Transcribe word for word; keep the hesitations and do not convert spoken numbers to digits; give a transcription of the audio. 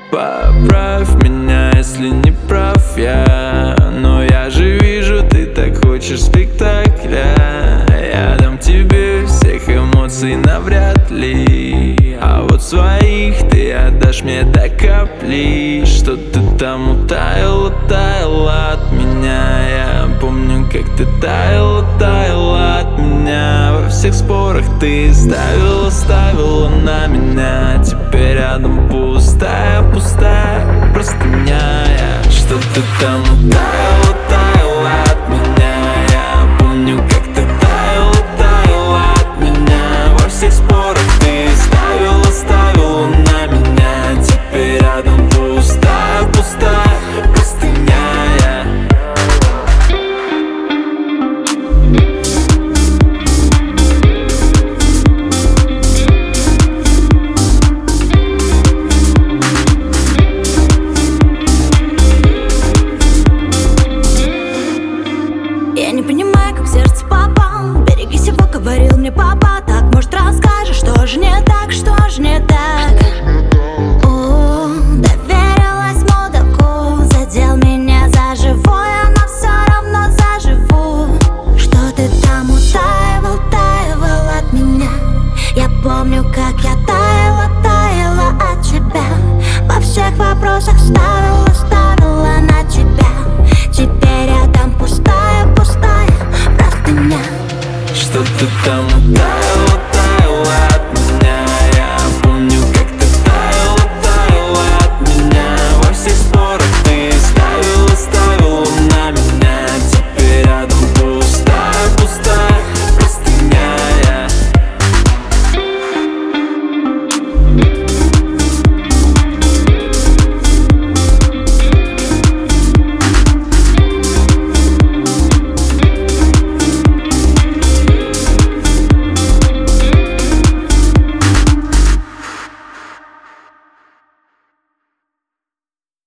Поправь меня, если не прав я, но я же вижу, ты так хочешь спектакля. Я дам тебе всех эмоций навряд ли, а вот своих ты отдашь мне до капли. Что ты там утаяла, таяла от меня. Я помню, как ты таяла, таяла от меня. Во всех спорах ты ставила, ставила на меня. Теперь рядом пустая, пустая простыня. Я Что ты там утаяла, таяла от меня. Я помню, как ты таяла, таяла от меня. Во всех спорах ты ставила, ставила на меня. Теперь рядом пустая, пустая простыня. Я не понимаю, как в сердце попал. Берегись его, говорил мне папа. Так, может, расскажешь, что же не так, что же не так? О, доверилась мудаку, задел меня за живое, но все равно заживу. Что ты там утаивал, таивал от меня? Я помню, как я таяла, таяла от тебя. Во всех вопросах ставила, ставила на тебя. Теперь рядом пустая, пустая простыня. Что ты там утаяла,